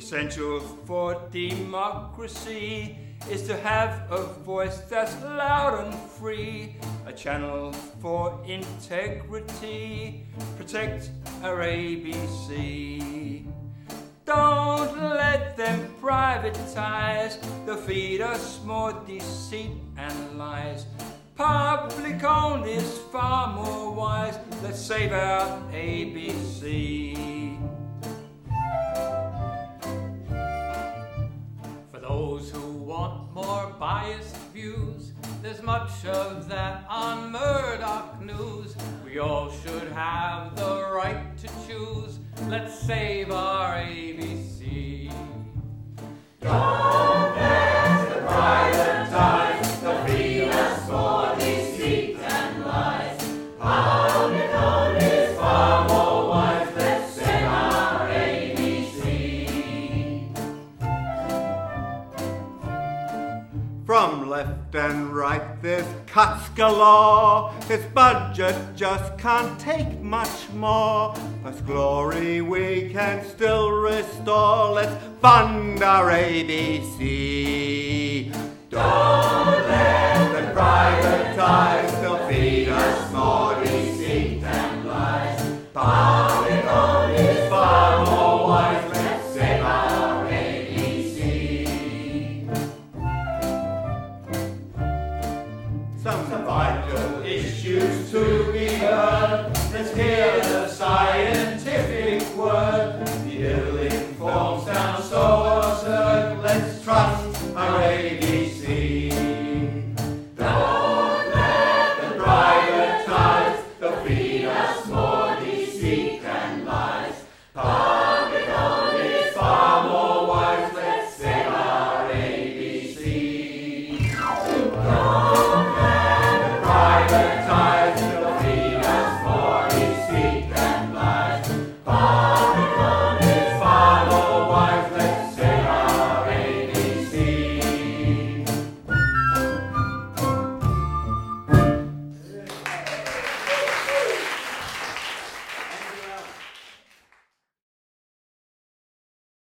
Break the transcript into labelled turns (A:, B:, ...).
A: Essential for democracy is to have a voice that's loud and free, a channel for integrity, protect our ABC. Don't let them privatize, they'll feed us more deceit and lies. Public owned is far more wise, let's save our ABC.
B: For those who want more biased views, there's much of that on Murdoch News. We all should have the right to choose. Let's save our ABC.
C: Don't let the privatize, they'll feed us more deceit and lies. Public owned is far more wise, let's save our ABC.
D: From left and right there's cuts galore. This budget just can't take much more. As glory we can still restore. Let's fund our ABC. Don't let them privatize, they'll feed us more